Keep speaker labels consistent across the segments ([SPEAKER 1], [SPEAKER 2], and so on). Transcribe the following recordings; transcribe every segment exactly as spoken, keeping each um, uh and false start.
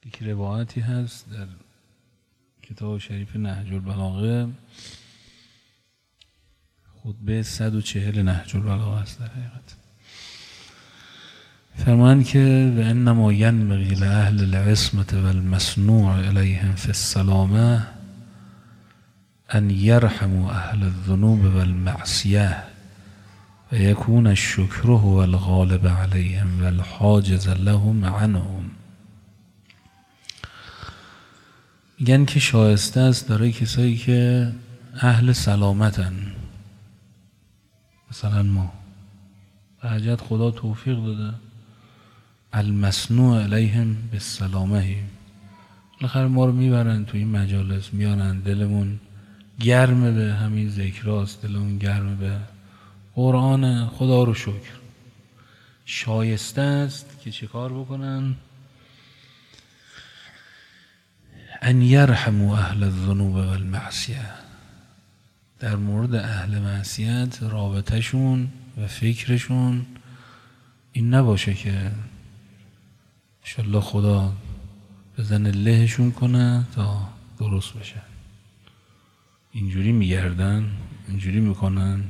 [SPEAKER 1] یک روایتی هست در کتاب شریف نهج البلاغه، خطبه صد و چهل نهج البلاغه است در حقیقت. فرمان که و انما ینبغی لأهل العصمة والمصنوع الیهم فی السلامه ان یرحموا اهل الذنوب والمعصیه و یکون الشکر هو الغالب علیهم والحاجز لهم عنهم. میگن که شایسته است برای کسایی که اهل سلامتن، مثلا ما به حاجت خدا توفیق داده، المصنوع علیهم بالسلامه، بالاخره ما رو میبرن تو این مجالس، میارن دلمون گرم به همین ذکراست، دلمون گرم به قرآن، خدا رو شکر. شایسته است که چه کار بکنن؟ ان یرحموا اهل الذنوب والمعصیه. در مورد اهل معصیت رابطهشون و فکرشون این نباشه که انشالله خدا بزنه لهشون کنه تا درست بشن. اینجوری میگردن، اینجوری میکنن.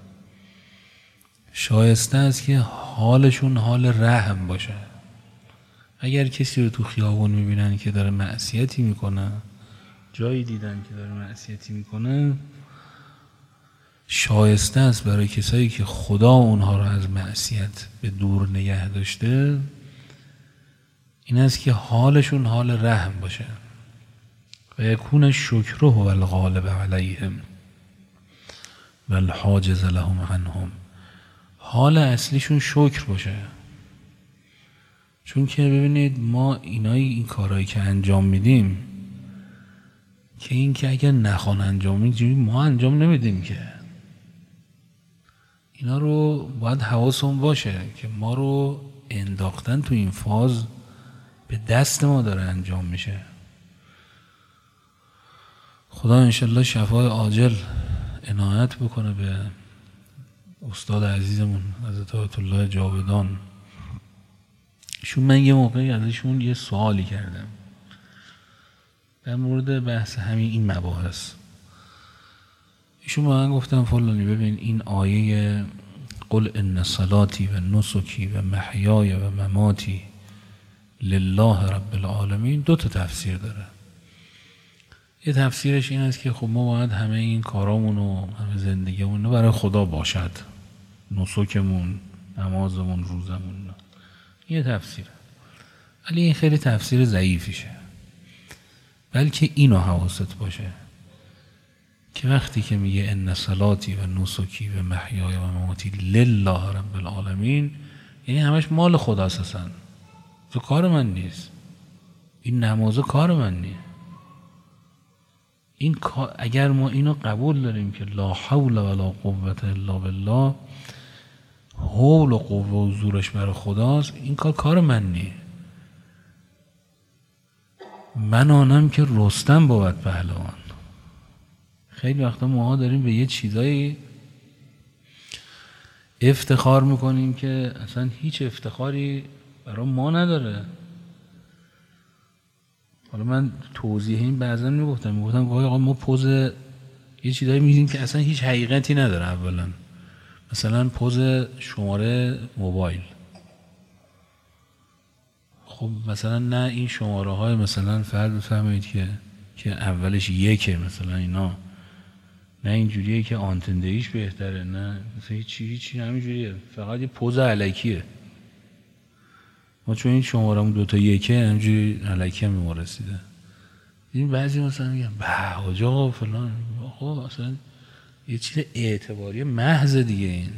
[SPEAKER 1] شایسته است که حالشون حال رحم باشه. اگر کسی رو تو خیابون میبینن که داره معصیتی میکنه، جایی دیدن که داره معصیتی میکنه، شایسته است برای کسایی که خدا اونها رو از معصیت به دور نگه داشته، این است که حالشون حال رحم باشه. و یکون الشکر هو الغالب علیهم والحاجز لهم عنهم. حال اصلیشون شکر باشه. چون که ببینید ما اینایی این کارهایی که انجام میدیم، که این که اگر نخوان انجام میدیم ما انجام نمیدیم، که اینا رو باید حواسمون باشه که ما رو انداختن تو این فاز، به دست ما داره انجام میشه. خدا انشالله شفای عاجل عنایت بکنه به استاد عزیزمون حضرت آیت الله جاودان. ایشون من یه موقعی ازشون یه سوالی کردم در مورد بحث همین این مباحث. ایشون به من گفتن فلانی ببین این آیه قل ان صلاتی و نسکی و محیای و مماتی لله رب العالمین دو تا تفسیر داره. یه تفسیرش این است که خب ما باید همه این کارامون و همه زندگیمون برای خدا باشد، نسکمون، نمازمون، روزمون. یه تفسیره، ولی این خیلی تفسیر ضعیفیشه. بلکه اینو حواست باشه که وقتی که میگه ان صلاتی و نسکی و محیای و مماتی لله رب العالمین، یعنی همش مال خداست، اصلا تو کار من نیست. این نماز کار من نیست. این اگر ما اینو قبول داریم که لا حول ولا قوة الا بالله، حول و قوه و زورش برای خداست، این کار کار من نیست. من آنم که رستم بود پهلوان. خیلی وقتا ما داریم به یه چیزایی افتخار میکنیم که اصلا هیچ افتخاری برای ما نداره. حالا من توضیح این بعضا میگفتم میگفتم آقا ما پوز یه چیزایی میدیم که اصلا هیچ حقیقتی نداره. اولا مثلا پوز شماره موبایل، خب مثلا نه این شماره های مثلا فرد بفهمید که که اولش یکه مثلا اینا، نه اینجوریه که آنتندهیش بهتره، نه مثلا هیچی هیچی همینجوریه، فقط یه پوز علکیه. ما چون این شمارمون دوتا یکه همینجوری علکی هم ما رسیده. این بعضی مثلا میگن به حاج آقا فلان، آقا اصلا یه چیز اعتباری محض دیگه. این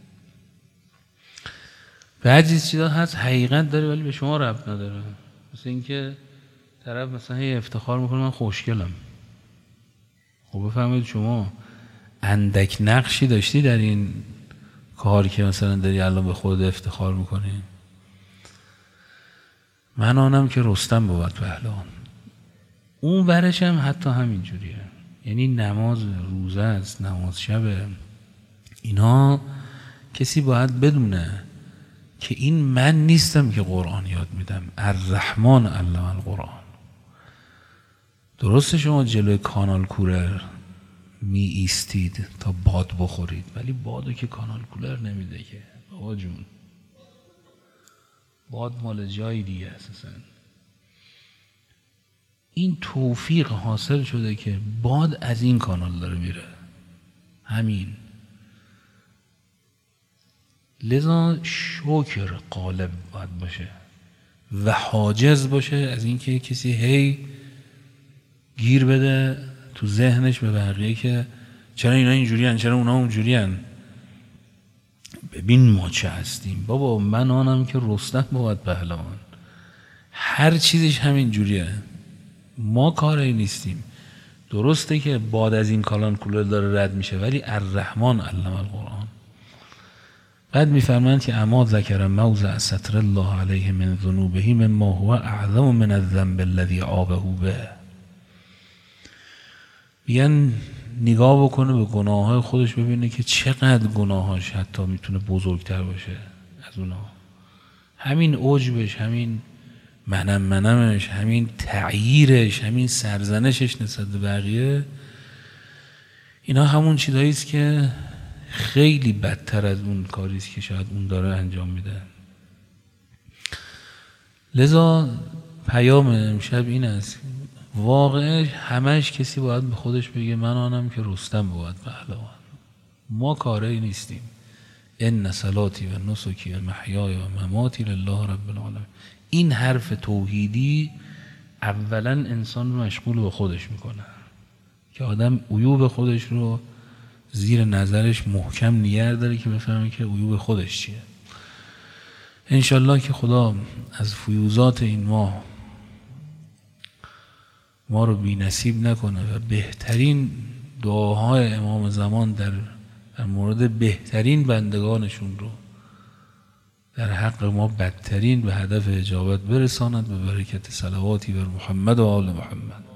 [SPEAKER 1] بعضی چیزا هست حقیقت داره ولی به شما ربط نداره. مثل این که طرف مثلا هی افتخار میکنه من خوشگلم. خب بفهمید شما اندک نقشی داشتی در این کار که مثلا داری الان به خود افتخار میکنی. من آنم که رستم بود پهلوان. اون برش هم حتی همین جوریه. یعنی نماز روزه است، نماز شبه، اینا کسی باید بدونه که این من نیستم که قرآن یاد میدم. الرحمن علم القرآن. درسته شما جلوی کانال کولر می ایستید تا باد بخورید، ولی بادو که کانال کولر نمیده که بابا جون. باد مال جای دیگه اساسا. این توفیق حاصل شده که باد از این کانال داره میره، همین. لذا شکر غالب باید باشه و حاجز باشه از اینکه کسی هی گیر بده تو ذهنش به بقیه که چرا اینا اینجوری هن، چرا اونا اونجوری هن. ببین ما چه هستیم بابا، من آنم که رستم بود پهلوان، هر چیزش همین جوریه. ما کاری نیستیم. درسته که باد از این کالان کولر داره رد میشه، ولی الرحمن علم القرآن. بعد میفرمند که اما ذکر موضع ستر الله علیه من ذنوبه مما هو اعظم من الذنب الذی عابه به. بیان نگاه بکنه به گناههای خودش، ببینه که چقدر گناهاش حتی میتونه بزرگتر باشه از اونا. همین عجبش، همین منم منمش، همین تعییرش، همین سرزنشش نسبت به بقیه، اینا همون چیزایی است که خیلی بدتر از اون کاری است که شاید اون داره انجام میده. لذا پیام امشب این است، واقعش همش کسی باید به خودش بگه من آنم که رستم بود پهلوان. ما کاری نیستیم. ان صلاتی و نسکی و محیای و مماتی لله رب العالمین. این حرف توحیدی اولا انسان رو مشغول به خودش میکنه که آدم عیوب خودش رو زیر نظرش محکم نگه داره که بفهمه که عیوب خودش چیه. انشالله که خدا از فیوزات این ماه ما رو بی نصیب نکنه و بهترین دعاهای امام زمان در در مورد بهترین بندگانشون رو در حق ما بدترین به هدف اجابت برساند به برکت صلواتی بر محمد و آل محمد.